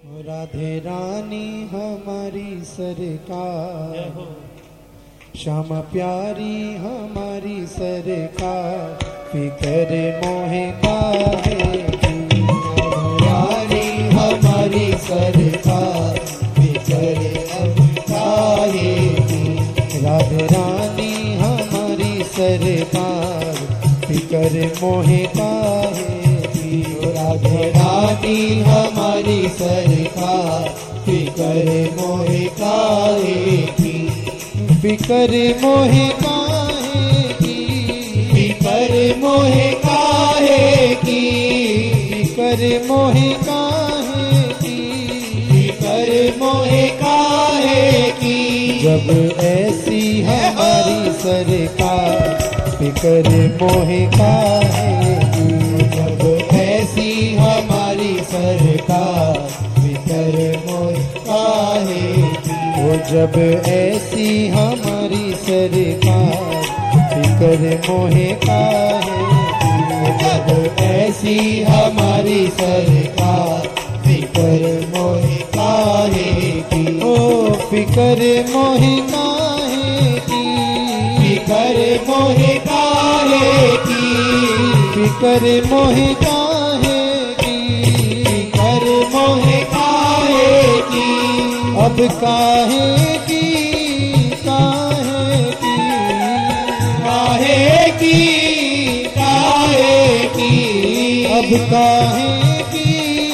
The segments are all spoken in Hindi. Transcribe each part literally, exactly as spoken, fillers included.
राधे रानी हमारी सरकार, श्यामा प्यारी हमारी सरकार, फिकर मोहे काहे रानी हमारी सरकार, फिकर अब काहे राधे रानी हमारी सरकार, फिकर मोहे काहे राधे रानी हमारी सरकार, फिकर मोहे काहे की, फिकर मोहे काहे की, फिकर मोहे काहे की, फिकर मोहे काहे की, फिकर मोहे काहे की, जब ऐसी हमारी सरकार, फिकर मोहे काहे की, जब ऐसी हमारी सरकार, फिकर मोहे काहे की, वो जब ऐसी हमारी सरकार, फिकर मोहे काहे की, जब ऐसी हमारी सरकार, फिकर मोहे काहे की, ओ फिकर मोहे काहे की, फिकर मोहे काहे की, फिकर मोहे काहे की, फिकर मोहे काहे की, अब काहे की, काहे की, काहे की, काहे की, अब काहे की,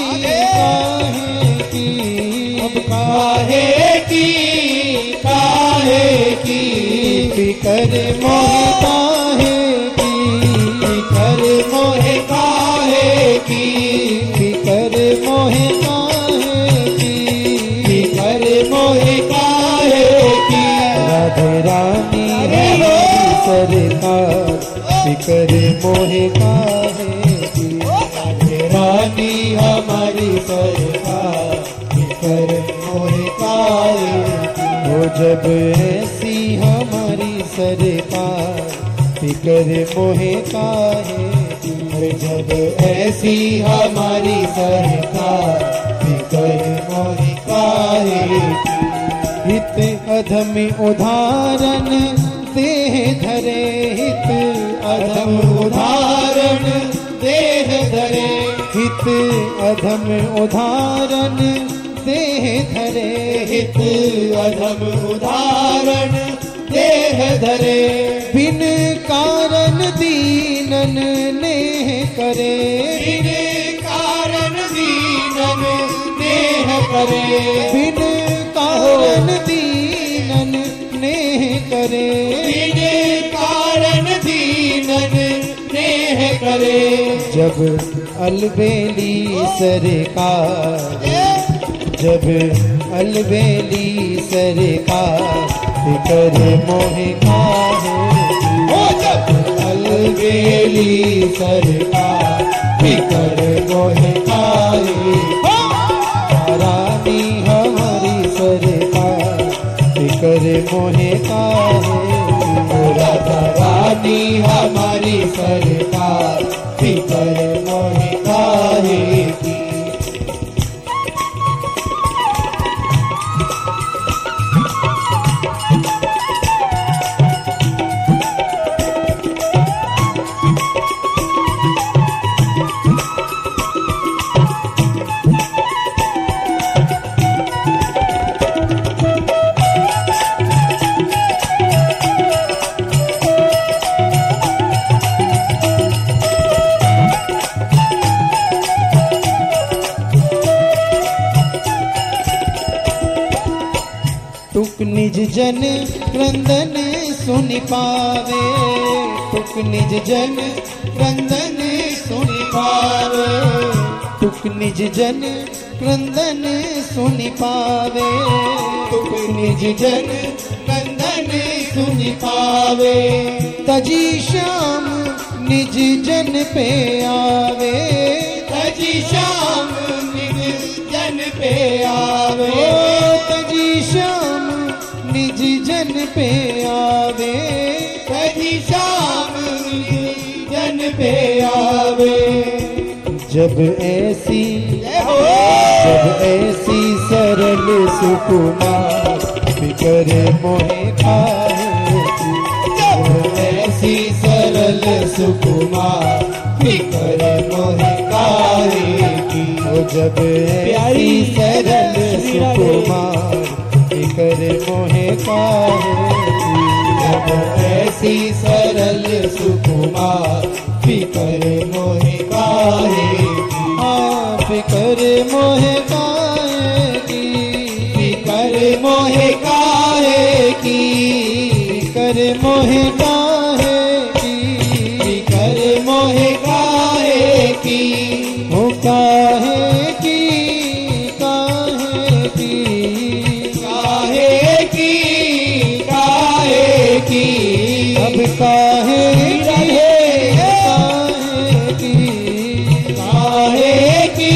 काहे की, अब काहे की, काहे की, फिकर मोहे काहे की, फिकर मोहे काहे की, फिकर मोहे काहे की, फिकर मोहे काहे की, राधे रानी हमारी सरकार, फिकर मोहे काहे की, राधे रानी हमारी सरकार, फिकर मोहे काहे की, वो जब ऐसी हमारी सरकार, फिकर मोहे काहे की, जब ऐसी हमारी सरकार, फिकर मोहे काहे की, हित अधम उदाहरण देह धरे, हित अधम उदाहरण देह धरे, हित अधम उदाहरण देह धरे, हित अधम उदाहरण देह धरे, बिन कारण दीनन नेह करे, बिन कारण दीनन नेह करे, बिन कारण दीनन नेह करे, बिन कारण दीनन नेह करे, जब अलबेली सरकार, जब अलबेली सरकार, फिकर मोहे काहे की, जब अलबेली सरकार, फिकर मोहे काहे की, रानी हमारी सरकार, फिकर मोहे काहे की, राधा रानी हमारी सरकार, फिकर मोहे काहे की, टुक निज जन क्रंदन सुनि पावे, टुक निज जन क्रंदन सुनि पावे, टुक निज जन क्रंदन सुनि पावे, टुक निज जन क्रंदन सुनि पावे, तजी श्याम निज जन पे आवे, तजी श्याम निज जन पे आवे, तजी श्याम निज जन पे आवे, तजी श्याम निज जन पे आवे, जब ऐसी जब ऐसी सरल सुकुमार फिकर मोहे काहे की, जब ऐसी सरल सुकुमार फिकर मोहे काहे की, जब ऐसी सरल सुकुमार फिकर मोहे काहे की, जब ऐसी सरल सुकुमार फिकर मोहे काहे की, हाँ फिकर मोहे काहे की, फिकर मोहे काहे की, फिकर मोहे काहे की, फिकर मोहे काहे की, हो काहे की, काहे की, काहे की, काहे की, अब काहे रहे काहे की, काहे की,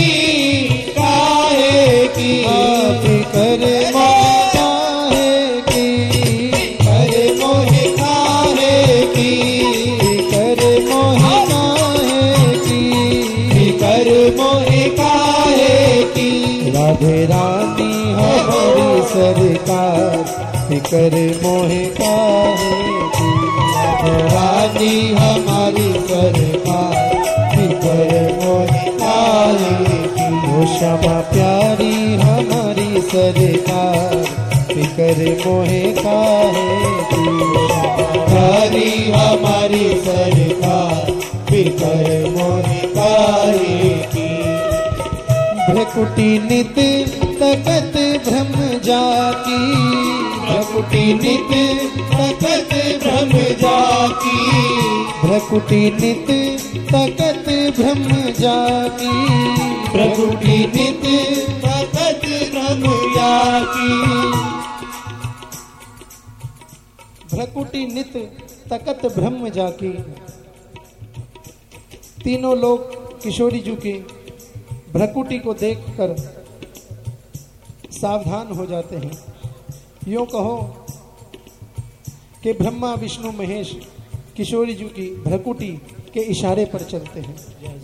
काहे की, फिकर मोहे काहे की, फिकर मोहे काहे की, फिकर मोहे काहे की, फिकर मोहे काहे की, राधे रानी हमारी सरकार फिकर मोहे काहे की, राधे रानी हमारी सरकार फिकर मोहे काहे की, वो श्यामा प्यारी हमारी सरकार फिकर मोहे काहे की, प्यारी हमारी सरकार फिकर मोहे काहे की, भ्रकुटी नित तकत भ्रम जाकी, भ्रकुटी नित तकत भ्रम जाकी, भ्रकुटी नित तकत भ्रम जाकी, भ्रकुटी नित तकत भ्रम जाकी, भ्रकुटी नित तकत ब्रह्म जाकी। तीनों लोग किशोरी जी की भ्रकुटी को देखकर सावधान हो जाते हैं। यूं कहो कि ब्रह्मा विष्णु महेश किशोरी जी की भ्रकुटी के इशारे पर चलते हैं।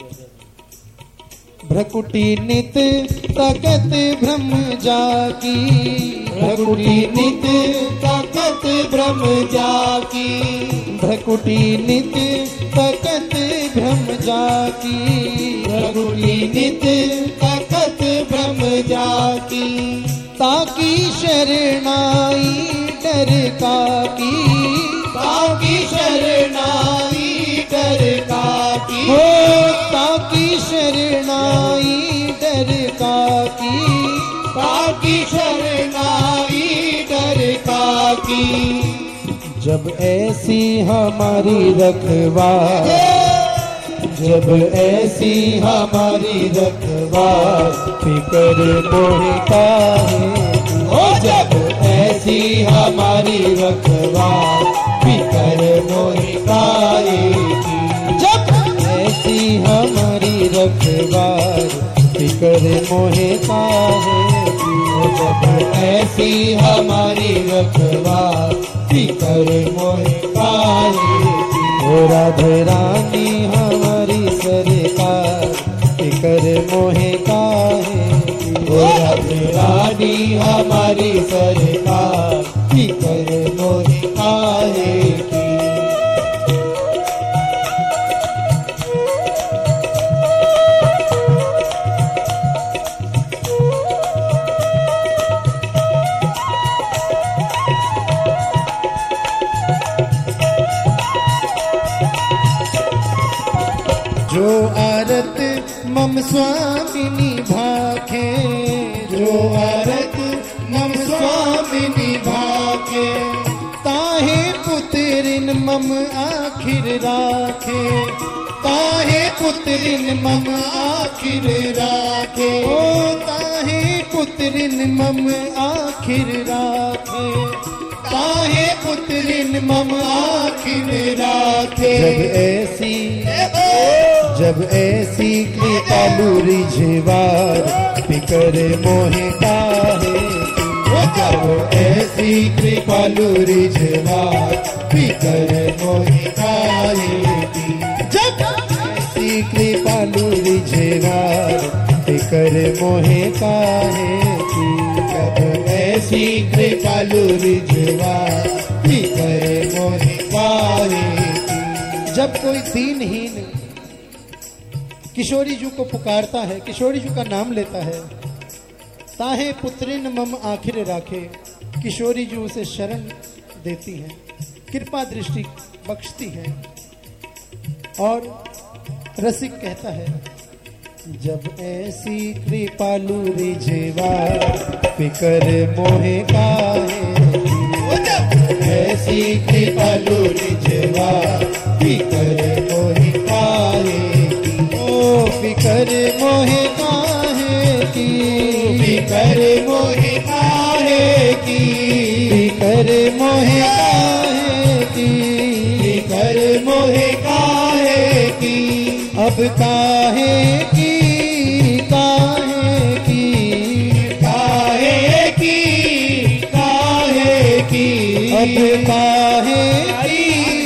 भ्रकुटी नित तकत ब्रह्म जाकी, भ्रकुटी नित तकत ब्रह्म जाकी, भ्रकुटी नित तकत ब्रह्म जाकी, भ्रकुटी नित तकत ब्रह्म जाकी, ताकी शरणाई डर काकी, ताकी शरणाई डर काकी, हो ताकी शरणाई डर काकी, ताकी शरणाई डर काकी। जब ऐसी हमारी रखवार, जब ऐसी हमारी रखवार फिकर मोहे काहे, ओ जब ऐसी हमारी रखवार फिकर मोहे काहे की, जब ऐसी हमारी रखवार फिकर मोहे काहे की, जब ऐसी हमारी रखवार फिकर मोहे काहे की। ओ राधे रानी हमारी सरकार फिकर मोहे काहे की, ओ राधे रानी हमारी सरकार फिकर मोहे काहे की। जो आरत मम स्वामिनी भाखे, जो आरत मम स्वामिनी भाखे, ताहे पुत्रिन मम आखिर राखे, ताहे पुत्रिन मम आखिर राखे, ओ ताहे पुत्रिन मम आखिर राखे, ताहे पुत्रिन मम आखिर राखे। जब ऐसी जब ऐसी कृपालु रिझवार फिकर मोहे काहे, जब ऐसी कृपालु रिझवार फिकर मोहे काहे की, जब ऐसी कृपालु रिझवार फिकर मोहे काहे की। जब ऐसी कृपालु रिझवा फिकर मोहे काहे की। जब कोई दीनहीन किशोरी जी को पुकारता है, किशोरी जी का नाम लेता है, ताहे पुत्रिन मम आखिर राखे, किशोरी जी उसे शरण देती हैं, कृपा दृष्टि बख्शती हैं। और रसिक कहता है, जब ऐसी कृपालु रिझवा फिकर मोहे काहे की। ऐसी कृपालु रिझवा फिकर मोहे काहे की। ओ फिकर मोहे काहे की। फिकर मोहे काहे की। फिकर मोहे काहे की। फिकर मोहे काहे की। अब काहे की, काहे की, काहे की, काहे की। अब काहे की,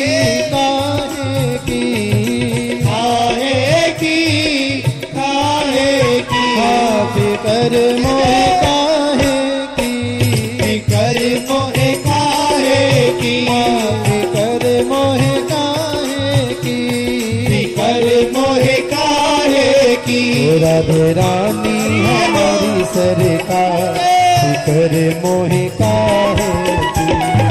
काहे की, काहे की, काहे की। हाँ फिकर मोहे काहे की। फिकर मोहे काहे की। हाँ फिकर मोहे काहे की। फिकर मोहे काहे की। ओ राधे रानी हमारी सरकार फिकर मोहे काहे की।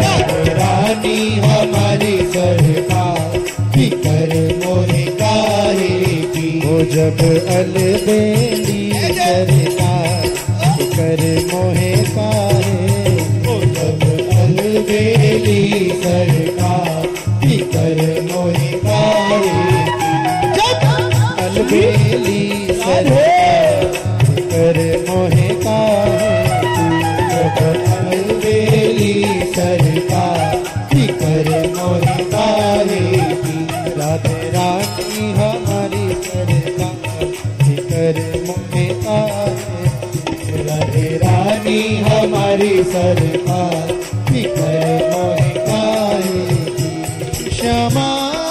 रानी हमारी सरकार फिकर मोहे काहे की। वो जब अलबेली सरकार फिकर मोहे काहे। ओ जब अलबेली सरकार फिकर मोहे काहे की। जब अलबेली सरकार फिकर मोहे काहे की। जब अलबेली सरकार फिकर मोहे काहे की। राधे रानी हमारी सरकार फिकर मोहे काहे की। राधे रानी हमारी सरकार फिकर मोहे काहे की। क्षमा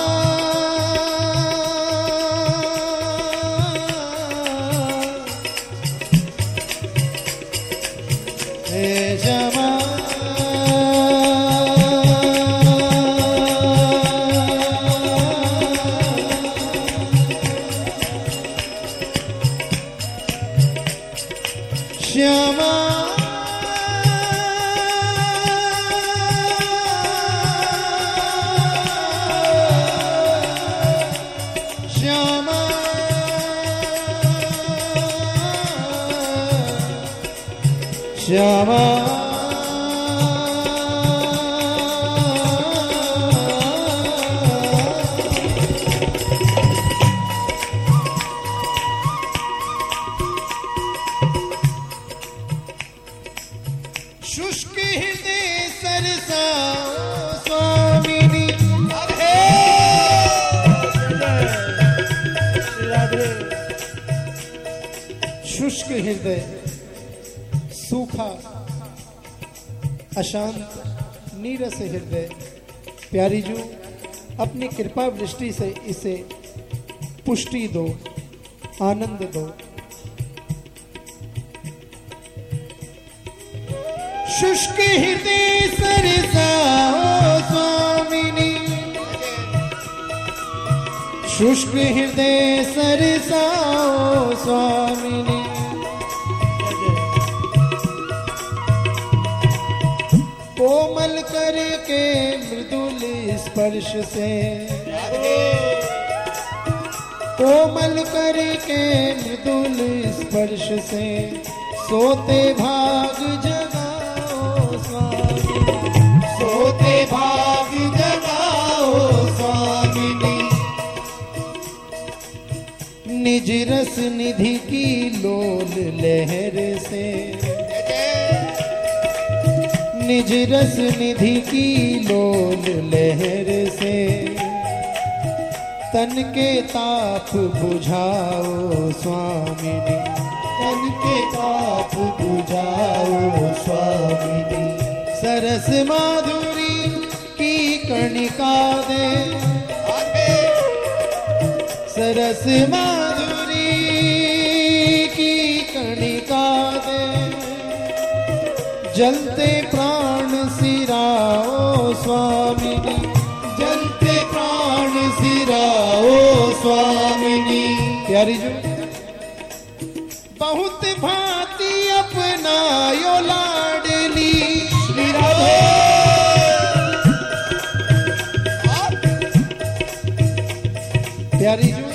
हे क्षमा क्षमा क्षमा क्षमा शुष्क हृदय सरसाओ स्वामिनी। शुष्क हृदय, सूखा अशांत नीरस हृदय, प्यारी जू अपनी कृपा वृष्टि से इसे पुष्टि दो, आनंद दो। शुष्क हृदय सरसाओ स्वामिनी। शुष्क हृदय सरसाओ स्वामिनी। कोमल करके मृदुल स्पर्श से, कोमल करके मृदुल स्पर्श से सोते भाग जगाओ स्वामिनी। सोते भाग जगाओ स्वामिनी। निज रस निधि की लोल लहर से, निज रस निधि की लोल लहर से तन के ताप बुझाओ स्वामिनी। तन के ताप बुझाओ स्वामिनी। सरस माधुरी की कणिका दे, सरस माधुरी की जलते प्राण सिराओ स्वामिनी, जलते प्राण सिराओ स्वामिनी। प्यारी जो बहुत भांति अपनायो लाडली, श्री राधे। प्यारी जो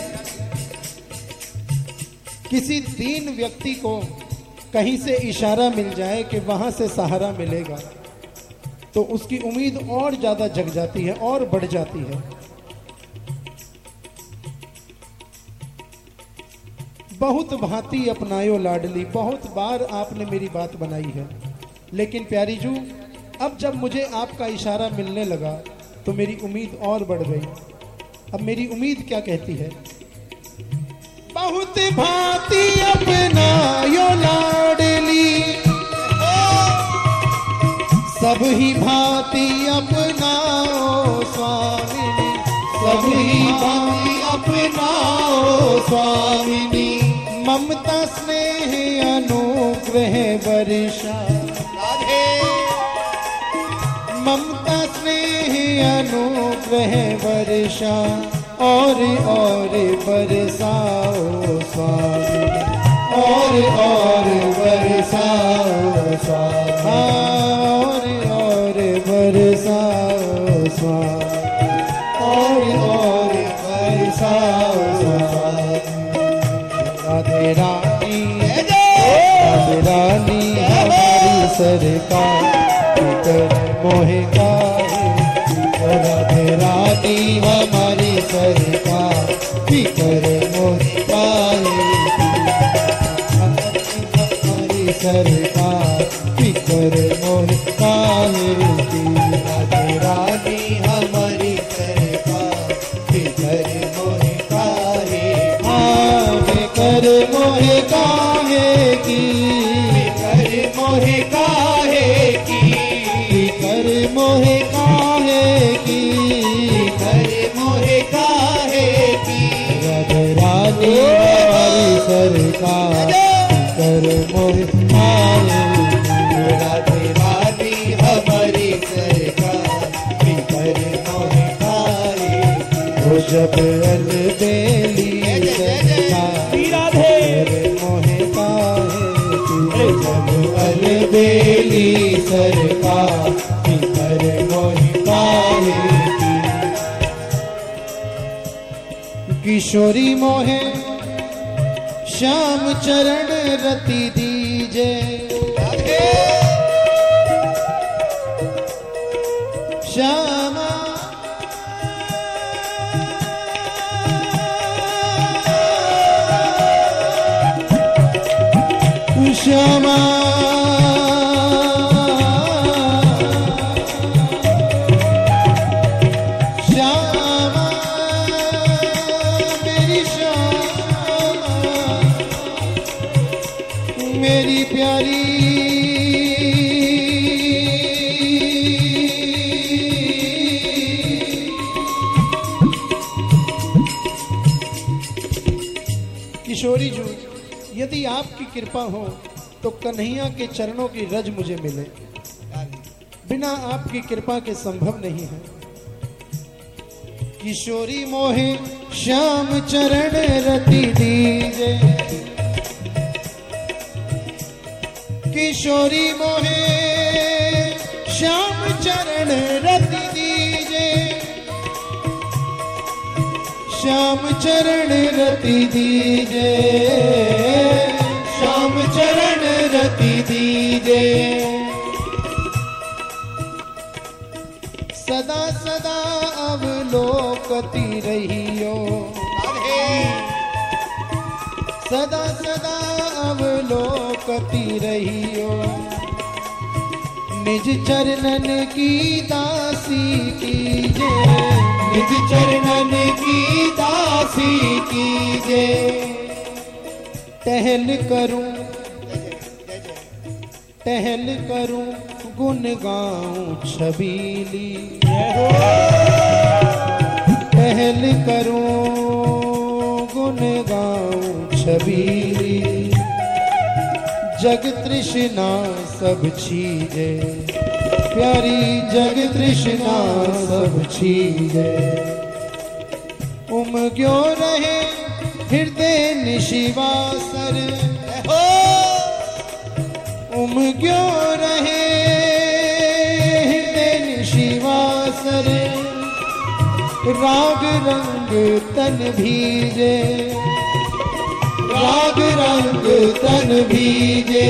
किसी दीन व्यक्ति को कहीं से इशारा मिल जाए कि वहां से सहारा मिलेगा तो उसकी उम्मीद और ज्यादा जग जाती है और बढ़ जाती है। बहुत भांति अपनायो लाडली, बहुत बार आपने मेरी बात बनाई है, लेकिन प्यारी जू अब जब मुझे आपका इशारा मिलने लगा तो मेरी उम्मीद और बढ़ गई। अब मेरी उम्मीद क्या कहती है? बहुत भांति अपनायो लाडली, सब ही भांति अपनाओ स्वामिनी, सब ही भांति अपनाओ स्वामिनी। ममता स्नेह अनुग्रह वर्षा, राधे। ममता स्नेह अनुग्रह वर्षा और और बरसाओ स्वामी, और और बरसाओ स्वामी, और और बरसाओ स्वामी, और और बरसाओ स्वामी। राधे रानी, राधे रानी हमारी सरकार, फिकर मोहे काहे, राधे रानी हमारी सरकार, फिकर मोहे काहे, हमारी सरकार, फिकर मोहे काहे। राधे रानी हमारी सरकार, फिकर मोहे काहे, हाँ फिकर मोहे काहे की, फिकर मोहे काहे की, फिकर मोहे काहे की, फिकर मोहे काहे की। राधे रानी हमारी सरकार, फिकर मोहे काहे की। राधे रानी हमारी सरकार, फिकर मोहे काहे की। वो जब अलबेली सरकार, फिकर मोहे काहे की। जब अलबेली सरकार, फिकर मोहे काहे की। किशोरी मोहे श्याम चरण रति दीजे, श्यामा श्यामा श्यामा मेरी श्यामा, मेरी प्यारी किशोरी जो, यदि आपकी कृपा हो तो कन्हैया के चरणों की रज मुझे मिले, बिना आपकी कृपा के संभव नहीं है। किशोरी मोहे श्याम चरण रति दीजे, किशोरी मोहे श्याम चरण रति दीजे, श्याम चरण रति दीजे, श्याम चरण रति दीजे। सदा सदा अवलोकती रहियो, सदा सदा अवलोकती रहियो, निज चरणन की दासी कीजे, निज चरणन की दासी कीजे। टहल करूं टहल करूं गुन गाऊं छबीली, टहल करूं गुन गाऊं छबीली, जग तृष्णा सब छीजे, प्यारी जग तृष्णा सब छीजे। उमग्यो रहे हृदय निशिवासर, उमग्यो रहे हृदय निशिवासर। राग रंग तन भीजे, राग रंग तन भीजे।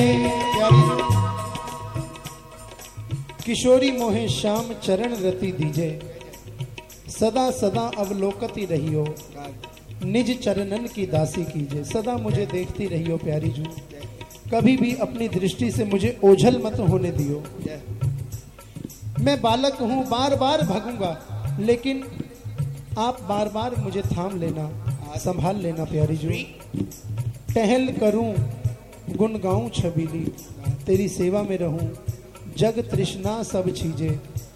किशोरी मोहे श्याम चरण रति दीजे, सदा सदा अवलोकती रहियो, निज चरणन की दासी कीजे। सदा मुझे देखती रहियो प्यारी जू, कभी भी अपनी दृष्टि से मुझे ओझल मत होने दियो। मैं बालक हूं, बार बार भागूंगा, लेकिन आप बार बार मुझे थाम लेना, संभाल लेना प्यारी जू। टहल करूं गुन गाऊं छबीली, तेरी सेवा में रहूं, जग तृष्णा सब छीजे।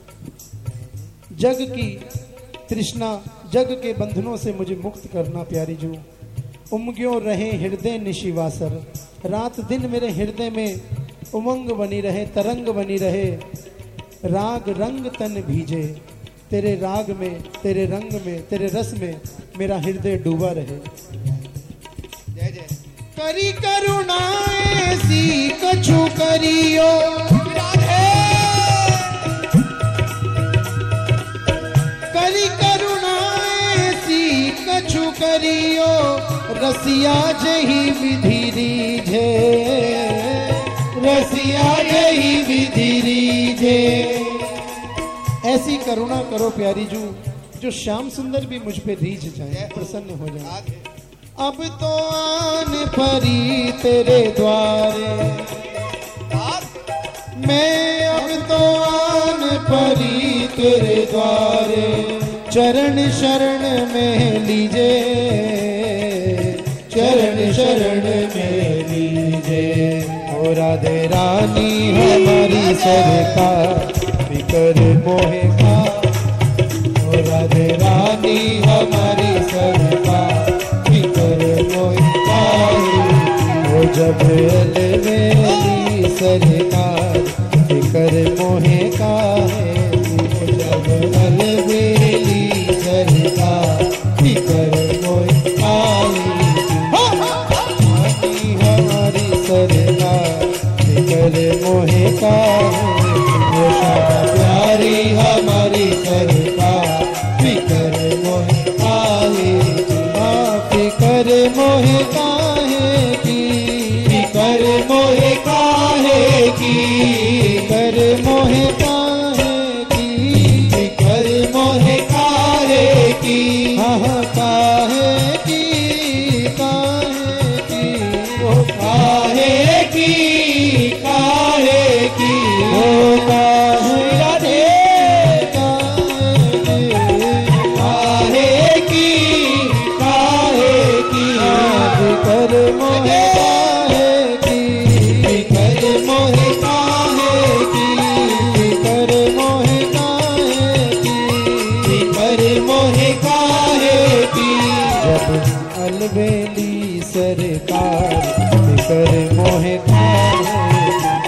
जग की तृष्णा, जग के बंधनों से मुझे मुक्त करना प्यारी जू। उमग्यों रहे हृदय निशिवासर, रात दिन मेरे हृदय में उमंग बनी रहे, तरंग बनी रहे। राग रंग तन भीजे, तेरे राग में, तेरे रंग में, तेरे रस में मेरा हृदय डूबा रहे। जय जय। करी करुणा ऐसी कछु करियो, करी करुणा ऐसी कछु करियो। रसिया जही विधि रीझे, रसिया जही विधि रीझे। ऐसी करुणा करो प्यारी जू, जो श्याम सुंदर भी मुझ पे रीझ जाए, प्रसन्न हो जाए। अब तो आन परी तेरे द्वारे, मैं अब तो आन परी तेरे द्वारे। चरण शरण में लीजे, चरण शरण में लीजे। ओ राधे रानी हमारी सरकार, फिकर मोहे का। ओ राधे रानी हमारी सरकार, फिकर मोहे का। ओ जब अलवेली सरकार, फिकर मोहे का है। ओ जब अलवेली सरकार, फिकर मोहे का है। हमारी सरकार, फिकर मोहे का है। प्यारी हमारी सरकार, फिकर मोहे काहे की। फिकर मोहे काहे की, फिकर मोहे काहे की। फिकर मोहे काहे की, फिकर मोहे काहे की। हाँ काहे की, काहे की। ओ काहे की, काहे की। ओ काहे अलबेली सरकार, फिकर मोहे काहे।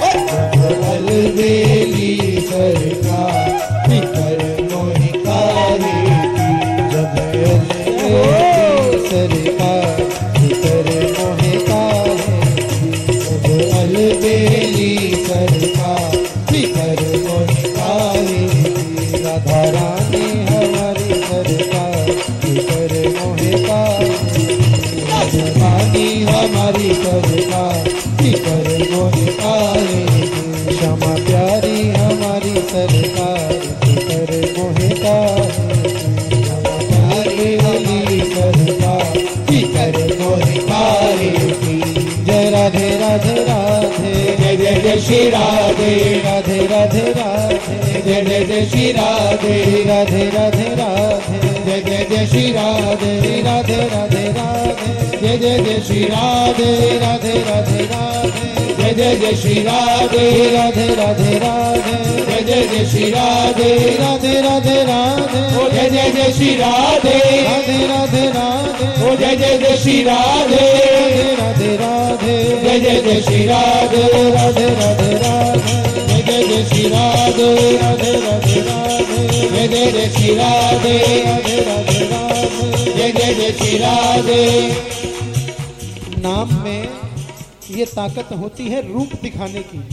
अलबेली सरकार, फिकर मोहे काहे। जब अलबेली सरकार, फिकर मोहे काहे। जब अलबेली सरकार, फिकर मोहे काहे। राधा रानी हमारी सरकार, फिकर मोहे काहे। रानी हमारी सरकार, फिकर मोहे काहे। क्षमा प्यारी हमारी सरकार, फिकर मोहे काहे। क्षमा प्यारी हमारी सरकार, फिकर मोहे काहे। जय राधे राधे राधे, जय जय जय श्री राधे। राधे राधे राधे, जय जय जय श्री राधे। राधे राधे राधे, जय जय जय श्री राधे। राधे राधे राधे, जय जय जय श्री राधे। राधे राधे राधे, जय जय जय श्री राधे। राधे राधे राधे, जय जय जय श्री राधे। राधे राधे राधे, ओ जय जय जय श्री राधे। राधे राधे राधे, ओ जय जय जय श्री राधे। राधे राधे जय जय जय श्री राधे राधे राधे राधे जय जय जय श्री राधे राधे राधे राधे जय जय जय श्री राधे राधे राधे राधे जय जय जय श्री राधे। नाम में ये ताकत होती है रूप दिखाने की।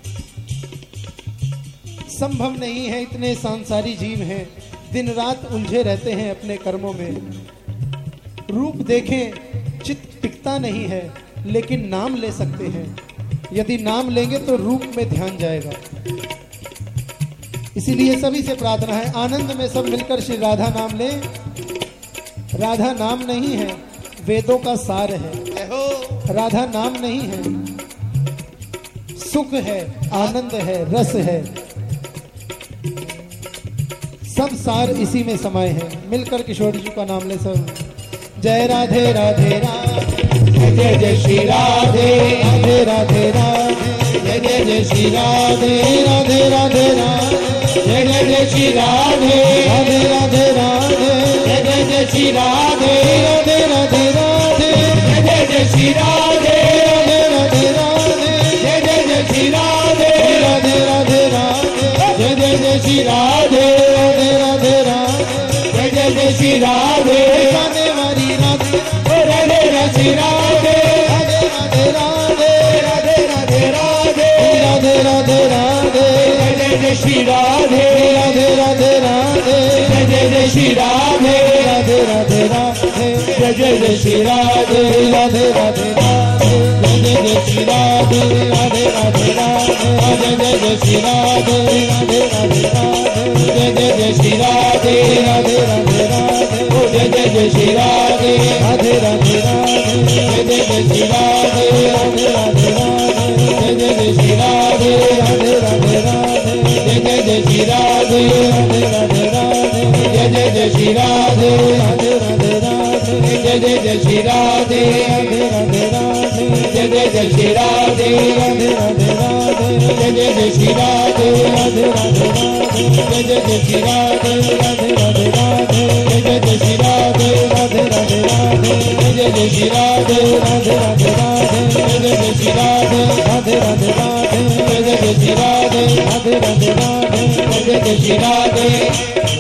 संभव नहीं है, इतने सांसारी जीव हैं, दिन रात उलझे रहते हैं अपने कर्मों में। रूप देखें चित्त टिकता नहीं है, लेकिन नाम ले सकते हैं। यदि नाम लेंगे तो रूप में ध्यान जाएगा। इसीलिए सभी से प्रार्थना है, आनंद में सब मिलकर श्री राधा नाम लें। राधा नाम नहीं है, वेदों का सार है। जय हो। राधा नाम नहीं है, सुख है, आनंद है, रस है, सब सार इसी में समाये हैं। मिलकर किशोरी जी का नाम ले सब। जय राधे राधे राधे जय जय श्री राधे राधे राधे राधे जय जय जय श्री राधे राधे राधे राधे जय जय जय श्री राधे राधे राधे राधे जय जय जय श्री राधे राधे राधे राधे जय जय जय श्री राधे राधे राधे राधे जय जय जय श्री राधे राधे राधे राधे जय जय जय श्री राधे राधे राधे राधे जय जय जय श्री राधे गाने वाली राधे राधे राधे श्री राधे राधे राधे राधे राधे राधे राधे राधे राधे राधे जय जय जय श्री राधे राधे राधे राधे जय जय जय श्री राधे राधे राधे राधे जय जय जय श्री राधे राधे राधे राधे जय जय जय श्री राधे राधे राधे राधे जय जय जय श्री राधे राधे राधे राधे जय जय जय श्री राधे राधे राधे राधे ओ जय जय जय श्री राधे राधे राधे राधे जय जय जय श्री राधे राधे राधे राधे जय जय जय श्री राधे राधे राधे राधे जय जय जय श्री राधे राधे राधे राधे जय जय जय श्री राधे राधे राधे राधे जय जय जय श्री राधे राधे राधे राधे जय जय जय श्री राधे राधे राधे राधे जय जय जय श्री राधे राधे राधे राधे जय जय जय श्री राधे राधे राधे राधे जय जय जय श्री राधे राधे राधे राधे जय जय जय श्री राधे राधे राधे राधे जय जय जय श्री राधे राधे राधे राधे जय जय जय श्री राधे राधे राधे राधे जय जय जय श्री राधे